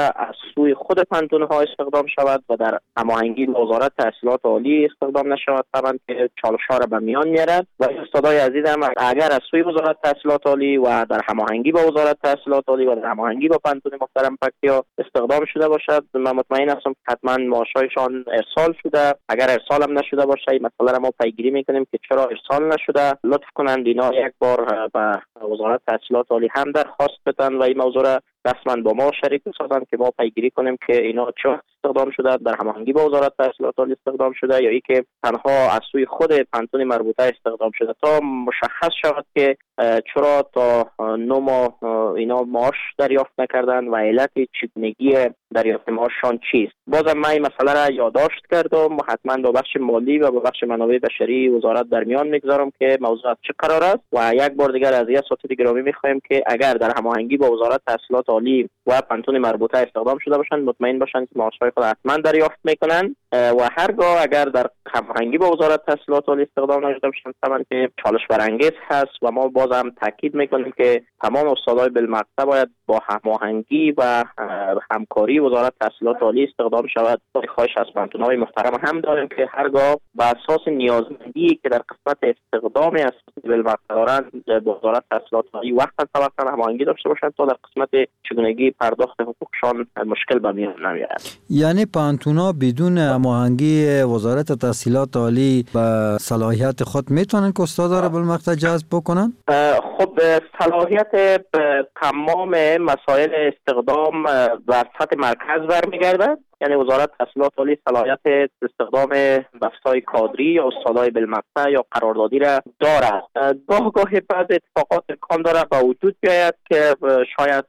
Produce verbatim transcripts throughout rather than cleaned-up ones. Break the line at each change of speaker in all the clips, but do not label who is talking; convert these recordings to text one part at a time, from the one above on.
از سوی خود پانتون‌ها استخدام شود و در هماهنگی با وزارت تحصیلات عالی استخدام نشود، طبعا که چالش‌ها را به میان میارد. و استادای عزیزم اگر از سوی وزارت تحصیلات عالی و در هماهنگی با وزارت تحصیلات عالی و در هماهنگی با پانتون محترم پکتیا استخدام شده باشد، من مطمئن هستم که حتما معاشایشان ارسال شده. اگر ارسال هم نشده باشه این مسئله را ما پیگیری میکنیم که چرا ارسال نشده. لطف کنند اینا یک بار به وزارت تحصیلات عالی هم درخواست بدن و این موضوع را رسما با ما شریک بسازند که ما پیگیری کنیم که اینا چه استخدام شده، در هماهنگی با وزارت تحصیلات عالی استخدام شده یا ای که تنها از سوی خود پانتون مربوطه استخدام شده، تا مشخص شود که چرا تا نه ماه اینا معاش دریافت نکردن و علت چگونگی دریافت معاششان چیست. بازم من این مسئله را یادداشت کردم و حتما با بخش مالی و با بخش منابع بشری وزارت در میان میگذارم که موضوع چه قرار است. و یک بار دیگر از اساتید گرامی میخوایم که اگر در هماهنگی با وزارت تحصیلات عالی و پانتون مربوطه استخدام شده باشند مطمئن باشند که معاشهای خود حتما دریافت میکنند. و هرگاه اگر در هماهنگی با وزارت تحصیلات عالی استخدام نشده باشند طبعا که چالش برانگیز هست و ما بازم تاکید میکنیم که تمام استادای بالمقطع باید با هماهنگی و همکاری وزارت تحصیلات عالی استخدام شود. خواهش از پانتون‌های محترم هم داریم که هرگاه به اساس نیازمندی که در قسمت استخدام اساتید بالمقطع دارند با وزارت تحصیلات عالی وقتا طبقا هماهنگی داشته باشند تا در قسمت چگونگی پرداخت حقوقشان مشکل به میان نیاید.
یعنی پانتون‌ها بدون هماهنگی وزارت تحصیلات عالی به صلاحیت خود میتونن که استادا را بالمقطع جذب بکنن؟
خب صلاحیت تمام مسائل استخدام و سطح مرکز برمیگردد. یعنی وزارت تحصیلات عالی صلاحیت استخدام بستای کادری یا استادای بالمقطع یا قراردادی را دارد. گاه گاه بعض اتفاقات امکان دارد به وجود بیاید که شاید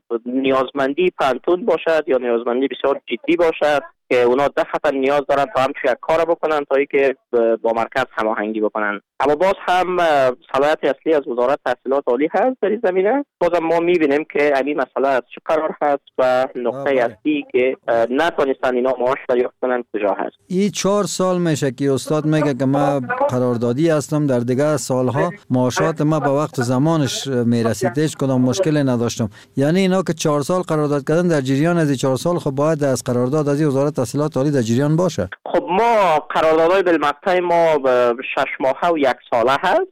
نیازمندی پانتون باشد یا نیازمندی بسیار جدی باشد که اونا دفعتا نیاز دارن تا همچون یک کار بکنن تا ای که با مرکز هماهنگی بکنن. اما باز هم صلاحیت اصلی از وزارت تحصیلات عالی هست در این زمینه. بازم ما میبینیم که این مسئله از چه قرار هست و نقطه اصلی که نتونستن اینا معاش دریافت کنن کجا هست.
این چهار سال میشه که استاد میگه که من قراردادی هستم، در دیگه سالها معاشات ما به وقت زمانش میرسید، هیچ کدام مشکلی نداشتم. یعنی اینا که چهار سال قرارداد کردن در جریان از چهار سال خب باید از قرارداد از وزارت تحصیلات عالی در جریان باشه.
خب ما قراردادهای بالمقطع ما شش ماهه و یک ساله هست.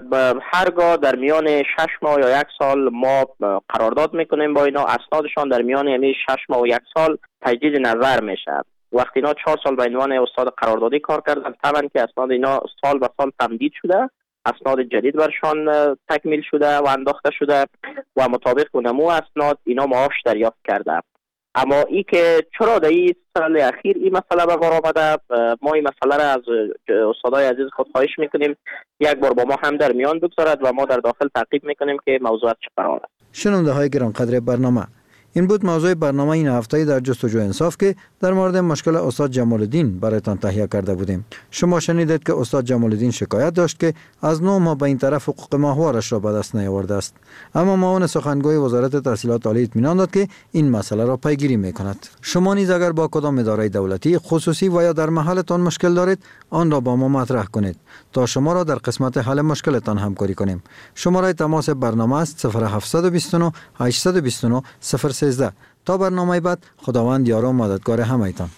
هرگاه در میان شش ماه یا یک سال ما قرارداد میکنیم با اینا، اسنادشان در میان همین شش ماه و یک سال تجدید نظر میشه. وقتی اینا چهار سال به عنوان استاد قراردادی کار کردن طبعا که اسناد اینا سال به سال تمدید شده، اسناد جدید برشان تکمیل شده و انداخته شده و مطابق نمو اسناد اینا معاش دریافت کرده. اما ای که چرا در این سال اخیر این مسئله به بار آمده، ما این مسئله را از استادای عزیز خود خواهش میکنیم یک بار با ما هم در میان بگذارد و ما در داخل تعقیب میکنیم که موضوع چه قرار است.
شنونده های گرانقدر برنامه، این بود موضوع برنامه این هفته در جستجو انصاف که در مورد مشکل استاد جمال الدین برایتان تهیه کرده بودیم. شما شنیدید که استاد جمال الدین شکایت داشت که از نه ماه به این طرف حقوق ماهوارش را به دست نیاورده است، اما معاون سخنگوی وزارت تحصیلات عالی اطمینان داد که این مسئله را پیگیری میکند. شما نیز اگر با کدام اداره دولتی خصوصی و یا در محلتان مشکل دارید آن را با ما مطرح کنید تا شما را در قسمت حل مشکلتان همکاری کنیم. شماره تماس برنامه است صفر هفت دو نه هشت دو نه صفر سیزده. تا برنامه بعد خداوند یار و مددگار همه‌تان.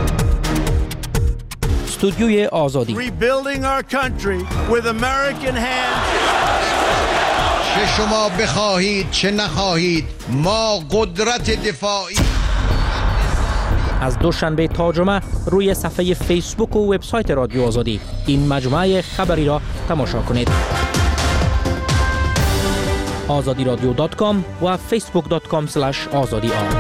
استودیوی آزادی.
Rebuilding our country with American hands.
چه شما بخواهید چه نخواهید ما قدرت دفاعی.
از دوشنبه تا جمعه روی صفحه فیسبوک و وبسایت رادیو آزادی این مجموعه خبری را تماشا کنید. آزادی رادیو دات کام و فیسبوک دات کام اسلش آزادی آر.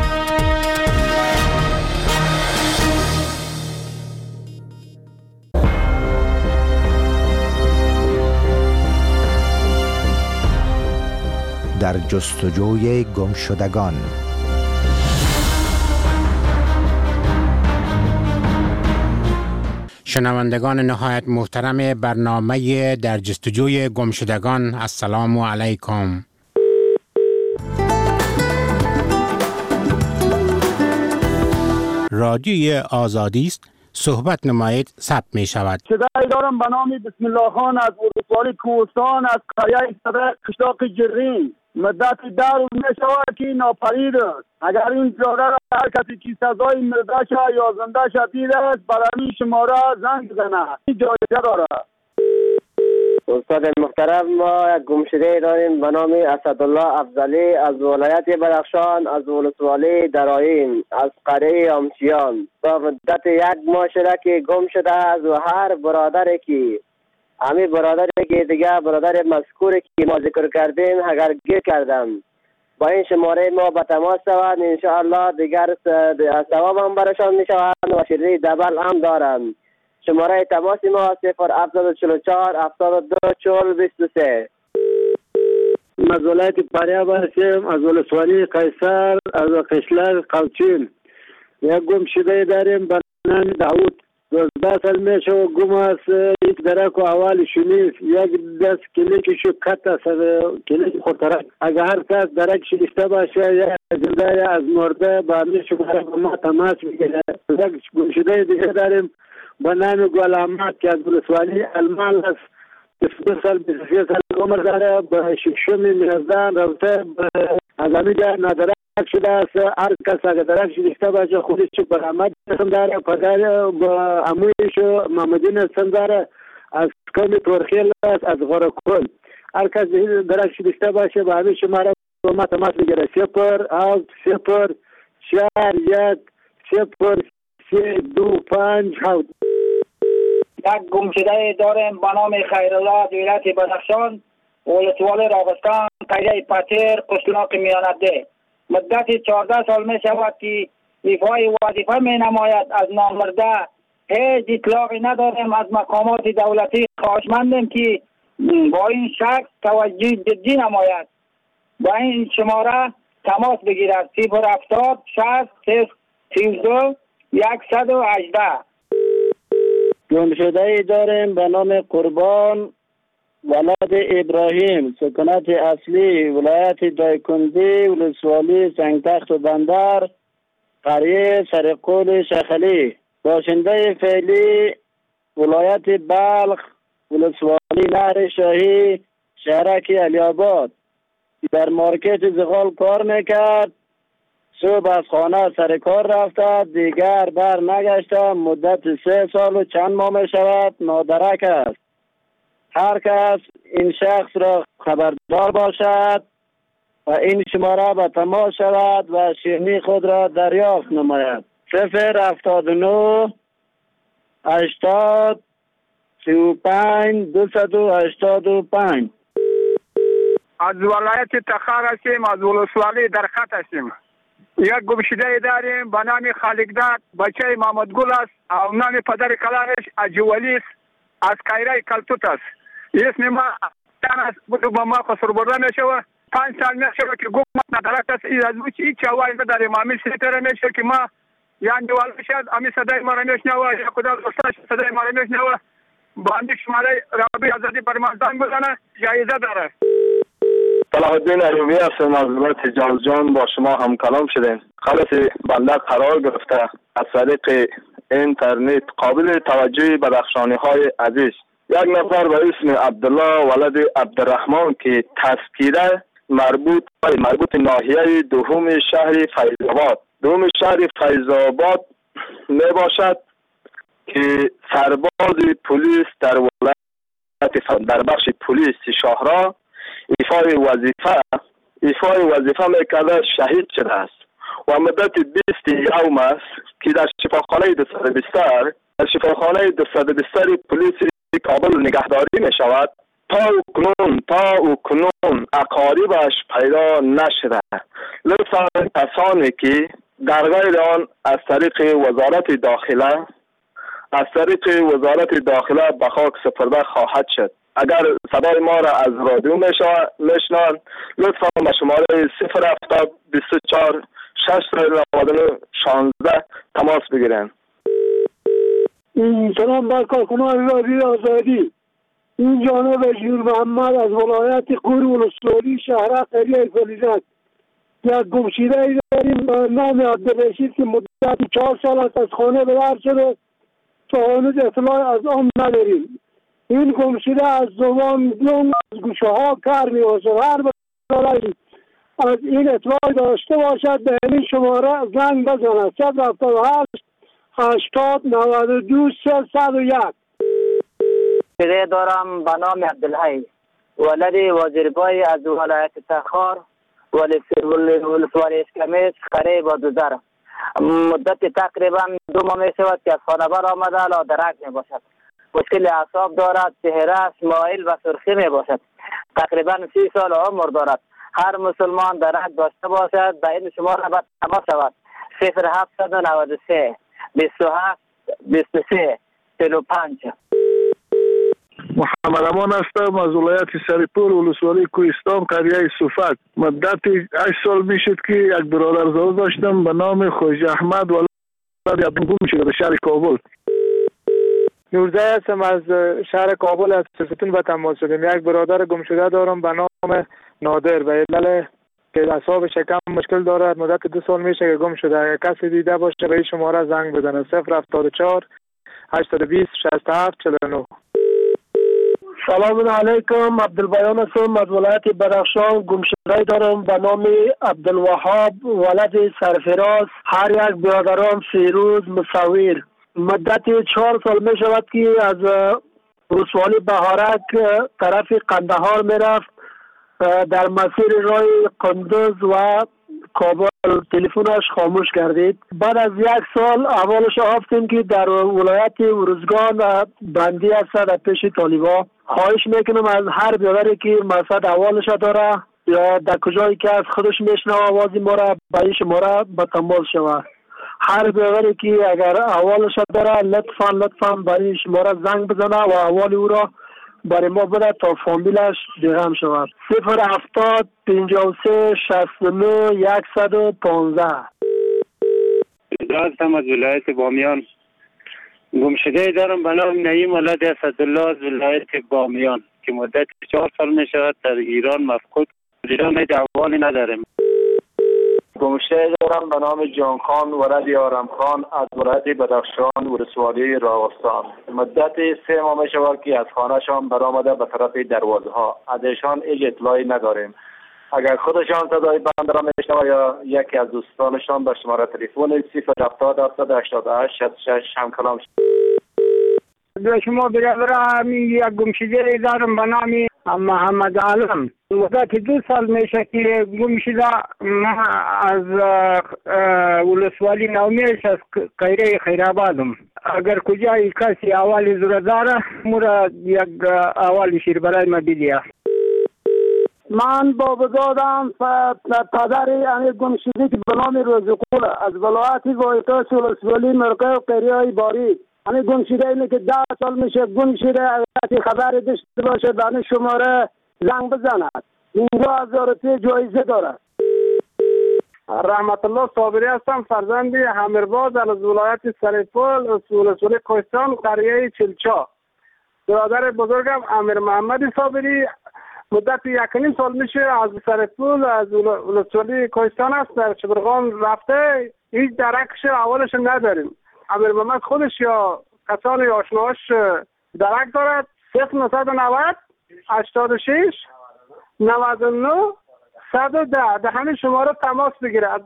در جستجوی گمشدگان.
شنوندگان نهایت محترم برنامه در جستجوی گمشدگان، السلام علیکم. رادیوی آزادی است، صحبت نمایید ثبت می شود.
صدای دارم به نام بسم الله خان از ولسوالی کوهستان از قریه صدر قشلاق جرین. مدت ده روز می شود که ناپدید است. اگر این جاده را هر کسی که سزای مرده یا زنده شدید است برای شماره زنگ بزنه. این جایزه دارد.
استاد محترم، ما یک گمشده داریم به نام اسدالله افضلی از ولایت بدخشان، از ولسوالی درایم، از قریه آمچیان. با مدت یک ماه شده که گم شده است و هر برادری که همین برادری که دیگه برادر مذکوری که ما ذکر کردیم اگر گیر کردم با این شماره ما به تماس شوند، انشاءالله دیگر ثواب هم برشان می شوند و شیرینی دبل هم دارند. شماره تماس ما صفر هفت چهار چهار هفتاد و دو چهل بیست و سه.
از ولایت پریا باشیم، از ولسوالی قیصر، از قشلاق قوچین. یک گم شده داریم به نام داوود. دوازده سال میشه و گم است. یک درک و اول شنیف، یک دست کلیکشو کت است، کلیک خطرک. اگر هر کس درکش داشته باشه یا زنده یا از مرده با همین شماره با ما تماس میگیره. یک گم شده دیگه داریم به نام گل احمد که از ولسوالی المال است. بیست و دو سال بیست و سه سال عمر داره. به شکشم میرزدن رفته از همینجا نادرک شده است. هر کس اگر درک شده باشه خودش برآمد اسم داره. پدر با عمویش محمدین اسم داره از قوم تورخیل است، از غرکل. هر کس درک شده باشه با همین شماره با ما تماس بگیره. صفر هفت صفر چهار یک صفر سه دو پنج هفت.
یک گمشده داریم به نام خیرالله ولایت بدخشان، ولسوالی راغستان، قریه پتیر، قشلاق میانده. مدت چهارده سال می شود که ایفای وظیفه می نماید. از نامرده هیچ اطلاقی نداریم. از مقامات دولتی خواهشمندیم که با این شخص توجه جدی نماید. با این شماره تماس بگیرد. صفر هفتاد شصت سیزده یکصد و هجده.
گمشده داریم به نام قربان ولد ابراهیم، سکنت اصلی ولایت دایکندی، ولسوالی سنگتخت و بندر، قریه سرقول شخلی. باشنده فعلی ولایت بلخ، ولسوالی نهر شاهی، شهرک علی‌آباد. در مارکت زغال کار میکرد. صبح از خانه سر کار رفته، دیگر بر نگشته. مدت سه سال و چند ماه می شود نادرک است. هر کس این شخص را خبردار باشد و این شماره به تماس شود و شیرینی خود را دریافت نماید. صفر هفتاد و نه هشتاد سی و پنج دویست و هشتاد و پنج.
از ولایت تخار هستیم، از ولسوالی در خط هستیم. یک گمشده داریم به نام خالقداد، بچه محمد گل است و نام پدر کلانش اجولی است، از قیره کلتوت است. اسم ما تن است، بودو با ما خسر برده میشه و پنج سال میشه که گم ندارد است. این از بچه هیچ چوایی نداریم. همین سیتره میشه که ما یعنی دوال میشد همین صدای ما را میشنوه یا کدال دوستاش صدای ما را میشنوه. با همین شماره رابی آزادی برمازدان بزنه جایزه داره.
صلاح الدین ایوبی هستم از ولایت جوزجان. با شما هم کلام شدیم. خلاص بنده قرار گرفته از طریق اینترنت قابل توجه بدخشانی های عزیز یک نفر به اسم عبدالله ولد عبدالرحمن که تذکیره مربوط مربوط ناحیه دوم شهر فیض‌آباد دوم شهر فیض‌آباد می باشد که سرباز پلیس در ولایت در بخش پلیس شهرها ایفای وظیفه ایفای وظیفه میکرده شهید شده است و مدت بیست یوم است که در شفاخانه دویست و بیست در شفاخانه دویست و بیست پلیس کابل نگهداری می شود. تا اکنون تا اکنون اقاربش پیدا نشده. لطفا کسانی که در غیر آن از طریق وزارت داخله از طریق وزارت داخله به خاک سپرده خواهد شد. اگر صدای ما را از رادیو میشنوند لطفا به شماره صفر هفتاد بیست و چهار شصت نود و نه شانزده تماس بگیرند.
سلام بر کارکنان رادیو آزادی. این جانب جور محمد از ولایت قور ولسوالی شهر قریه فلیزت. یک گمشده داریم به نام عبدالرشید که مدت چهار سال است از خانه به در شده تا هنوز اطلاع از آن نداریم. این گمشده از زمان دوم از گوشه ها کار می باشد. هر بسیاری از این اطلاع داشته باشد به این شماره زنگ بزند. صفر هفتاد و هشت هشتاد نود و دو سیصد و یک.
پدر دارم به نام عبدالحی، ولد وزیربای از ولایت تخار، ولسوالی اسکمیس، قریب و دوزر. مدت تقریبا دو ماه می شود که از خانه بر آمده الا درک می باشد. مشکل اعصاب دارد، چهرهش مایل و سرخی می باشد. تقریبا سی سال عمر دارد. هر مسلمان درک داشته باشد به این شماره باید تماس شود. صفر هفتصد و نود و سه بیست و هفت بیست و سه چهل و پنج.
محمد امان هستم از ولایت سرپول ولسوالی کوهستان قریه صفت. مدت هشت سال میشد که یک برادر زاده داشتم به نام خواجه احمد ولد گم شده به شهر کابل.
نورزای هستم از شهر کابل از ستون به تماس شدیم. یک برادر گم شده دارم به نام نادر به علل که اعصاب شکم مشکل دارد. مدت دو سال میشه که گم شده. اگر کسی دیده باشه به این شماره زنگ بزنه. صفر هفتاد و چهار هشتاد و بیست شصت و هفت چهل و نه.
سلام علیکم، عبدالبیان هستم از ولایت بدخشان. گمشده دارم به نام عبدالوهاب ولد سرفراز. هر یک برادرم فیروز مصور. مدت چهار سال می شود که از ولسوالی بهارک طرف قندهار می رفت. در مسیر راه قندوز و کابل تلفنش خاموش کردید. بعد از یک سال احوالش آفتیم که در ولایت ارزگان بندی است در پیش طالبا. خواهش میکنم از هر برادری که مقصد احوالش داره یا در کجایی که از خودش میشنوه آوازی ما را به این شماره به تماس شود. هر برادری که اگر احوالش داره لطفا لطفا برای شماره زنگ بزنه و احوال او را برای ما بده تا فامیلش دیگم شود. صفر هفتاد پنجاه و سه شصت و نه صد و پانزده.
هستم از ولایت بامیان. گمشده دارم به نام نعیم ولد اسدالله از ولایت بامیان که مدت چهار سال می شود در ایران مفقود. ایران هیچ احوالی نداریم.
گمشده دارم به نام جان خان ولد یارم خان از ولایت بدخشان ولسوالی راغستان. مدت سه ماه می شود که از خانهشان برآمده به طرف دروازه ها. از ایشان هیچ اطلاعی نداریم. اگر خودشان صدای بنده را میشنوه یا یکی از دوستانشان به شماره تلفن صفر هفتاد هفتصد و هشتاد و هشت شصت و شش هم کلام شد.
به شما برادر یک گمشده دارم به نام محمد عالم. مدت دو سال میشه که گمشده. من از ولسوالی نومیش از قیره خیرآبادم. اگر کجای کسی احوالی زور داره مرا یک احوالی شیر برای ما بیدیه.
من بابزادم پدر یعنی گمشده که به نام رزقول از ولایت وایتاش ولسوالی مرقه و قریه باری. یعنی گمشده اینه که ده سال میشه گمشده. اگر خبری داشته باشه به شماره زنگ بزند. اینجا هزار روپیه جایزه دارد.
رحمت الله صابری هستم، فرزند حمیرباز از ولایت سرپول از ولسوالی کوهستان قریه چلچا. برادر بزرگم امیر محمد صابری مدت یک نیم سال میشه از سرپول از ولسوالی کوهستان است در شبرغان رفته. هیچ درکش اولش نداریم. امیر محمد خودش یا کسانی آشناش درک دارد. صفر نهصد و نود هشتاد و شش نود و نه صد و ده در همین شماره تماس بگیرد.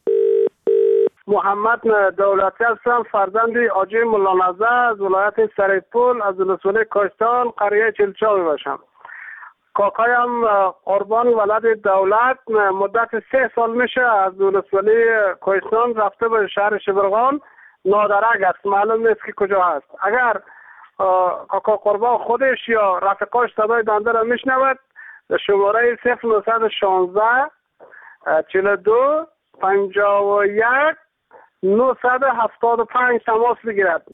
محمد دولتی هستم، فرزند آجی ملانزه از ولایت سرپول از ولسوالی کوهستان قریه چلچا باشم. کاکایم قربان ولد دولت مدت سه سال میشه از ولسوالی کوهستان رفته به شهر شبرغان. نادرک است، معلوم نیست که کجا هست. اگر کاکا قربان خودش یا رفقاش صدای بنده را میشنود شماره صفر نهصد و شانزده چهل و دو پنجاه و یک نهصد و هفتاد و پنج تماس بگیرد.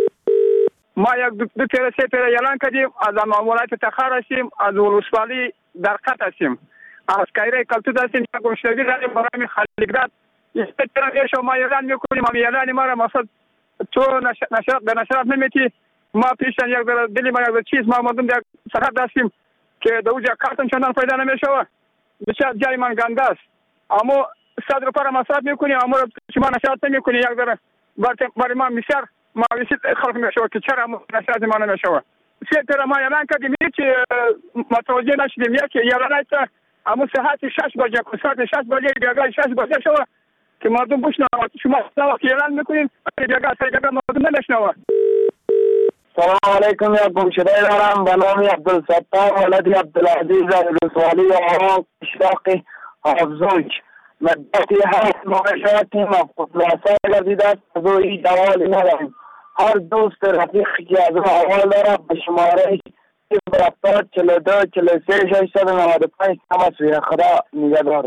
ما یک دو, دو تیره سه تیره اعلان کردیم از ولایت تخار هستیم، از ولسوالی در خط هستیم، از قیره کلتود هستیم. یک گمشدگی داریم برای خلیقداد. یک تیره شما اعلان میکنیم، اما اعلان ما را مقصد تو نشرات به نشرات نمیتی. ما پیشن یک در دلی ما یک چیز ما مردم در سرحد هستیم که دوجا کارتون چندان پیدا نمیشه. بسیار جای من گنده است، اما صد روپیه را مصرف میکنیم، اما شما نشرات نمیکنی. یک در برای ما بسیار ماویسی خلق میشود که چرا نشاط ما نمیشود. سه تر ما اعلان کردیم که متوجه نشدیم یکی یارانه تا اما ساعت شش بجه که ساعت شش بجه دیگه شش بجه شود که مردم بشنوند. شما وقتی اعلان میکنین دیگه سه دیگه مردم نمیشنوند.
سلام علیکم. یا گمشده دارم به نام عبدالستار ولد عبدالعزیز الرسوالی آقا اشراق افزوج. مدتی هست ماه شود که مفقودلاسه گردیده است از او هیچ حوالی نداریم. هر دوست رفیقی که از او حوال دارد به شماره صفر هفتاد چهل و دو چهل و سه ششصد و نود و پنج تماس بگیرد. خدا نگهدار.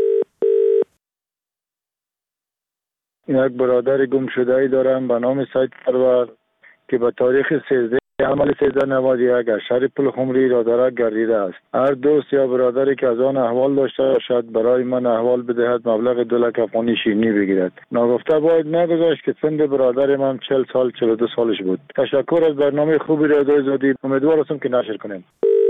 یک برادر گم شده ای دارم به نام سید پرور که به تاریخ سیزده عمل سیزده نود و یک از شهر پلخمری رادارک گردیده است. هر دوست یا برادری که از آن احوال داشته باشد برای من احوال بدهد مبلغ دو لک افغانی شیرینی بگیرد. ناگفته باید نگذاشت که سن برادر من چهل سال چهل و دو سالش بود. تشکر از برنامه خوبی رادیو آزادی. امیدوار هستم که نشر کنیم.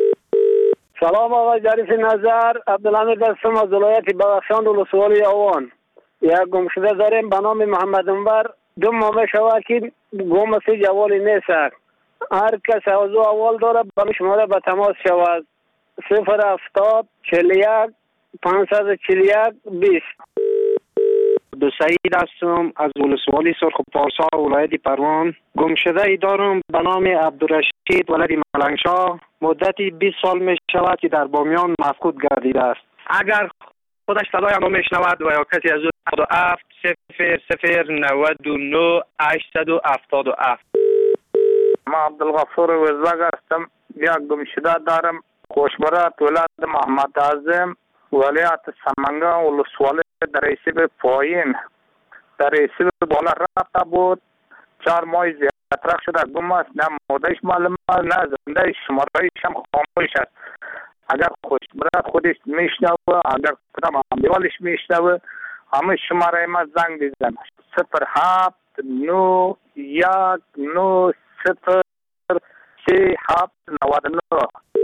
سلام آقای ظریف نظر، عبدالحمید هستم از ولایت بدخشان ولسوالی آوان. یک گمشده داریم به نام محمد انور. دو ماه شود که گم است، جوالی نیست. هر کس از او اول داره به شماره به تماس شود. صفر هفتاد چهل و یک پانصد و چهل و یک بیست.
دو سعید هستم از ولسوالی سرخ پارسا ولایت پروان. گم شده ای دارم به نام عبدالرشید ولد ملنگشاه. مدتی بیست سال می شود که در بامیان مفقود گردیده است. اگر خودش صدای ما میشنود و یا کسی از او هفت صفر صفر نود و نه هشتصد و هفتاد و هفت.
ما عبدالغفور وزبگ هستم. یک گمشده دارم خوشبرات ولد محمد اعظم ولایت سمنگان ولسوالی در ریسیب پایین در ریسیب بالا رفته بود. چهار ماه زیادتر شده گم است. نه مودش معلوم است نه زنده شمارهایش هم خاموش است. اگر خوشبرات خودش میشنوه اگر کدام امیوالش میشنوه همه شماره ما زنگ بزن. صفر هفت نو یک نو صفر سه هفت نود و نه.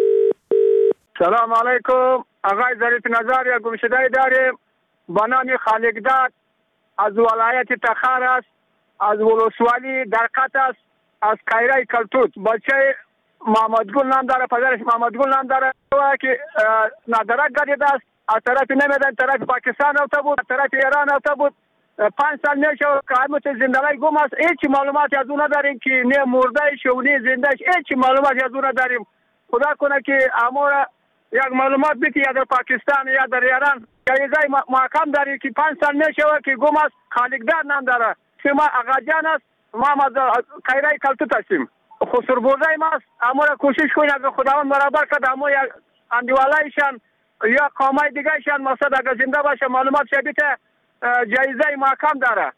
سلام علیکم آقای ظریف نظر. یا گمشده داریم به نام خالقداد از ولایت تخار است، از ولسوالی درقت است، از کایره کلتوت. بچه محمد گل نام داره، پدرش محمد گل نام داره که نادرک گردیده است. از طرف نمیدن طرف پاکستان رفته بود، از طرف ایران رفته بود. پنج سال میشه که همت زندگی گم است. هیچ معلوماتی از اون نداریم که نه مردهش و نه زندهش. هیچ معلوماتی از اون نداریم. خدا کنه که امور یک معلومات بیتی یا در پاکستان یا در ایران جایزه محکم داری که پنج سال میشه که گم است. خالقدار نام داره. شما آقا جان است. ما از کایره کلتوت هستیم. خسر برده ما است. امور کوشش کنید اگر خداوند برابر کرد امور یک اندیوالایشان یا قومای دیگه ایشان مقصد اگر زنده باشه معلومات شبیه جایزه محکم داره.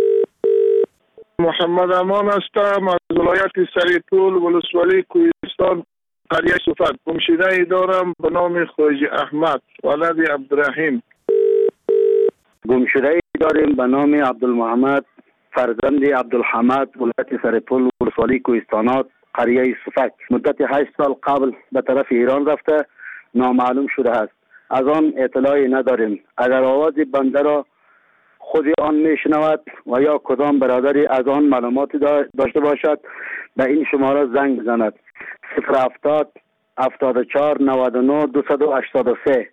محمد امان هستم از ولایت سریپول ولسوالی کوهستان قریه صفت. گمشده ای دارم به نام خواجه احمد ولد عبدالرحیم.
گمشده ای داریم به نام عبدالمحمد فرزند عبدالحمد ولایت سریپول ولسوالی کوهستانات قریه صفت. مدت هشت سال قبل به طرف ایران رفته نامعلوم شده است. از آن اطلاعی نداریم. اگر آواز بنده را خود آن میشنود و یا کدام برادری از آن معلوماتی داشته باشد به این شماره زنگ بزند. صفر هفتاد هفتاد و چهار نود و نه دویست و هشتاد و سه.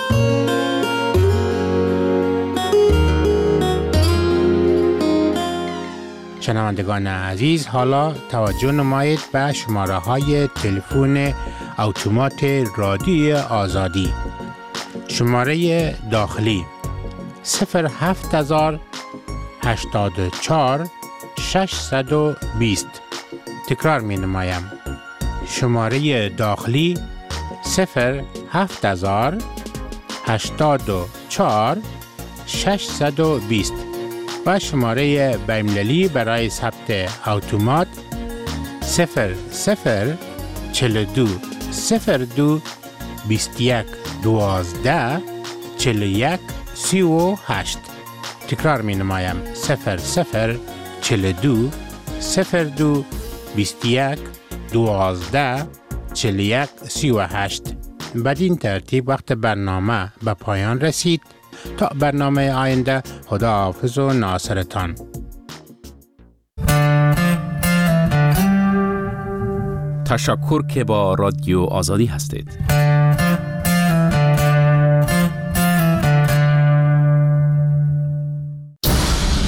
شنوندگان عزیز، حالا توجه نمایید به شماره های تلفن اتومات رادیو آزادی. شماره داخلی صفر هفت هزار هشتاد و چهار ششصد و بیست. تکرار می نمایم. شماره داخلی صفر هفت هزار هشتاد و چهار ششصد و بیست و شماره بین‌المللی برای ثبت اتومات صفر صفر چهل و دو صفر دو بیست و یک دوازده چهل و یک سی و هشت. تکرار می نمایم. صفر صفر چهل و دو صفر دو بیست و یک دوازده چهل و یک سی و هشت. بدین ترتیب وقت برنامه به پایان رسید. تا برنامه آینده، خدا حافظ و ناصرتان.
تشکر که با رادیو آزادی هستید.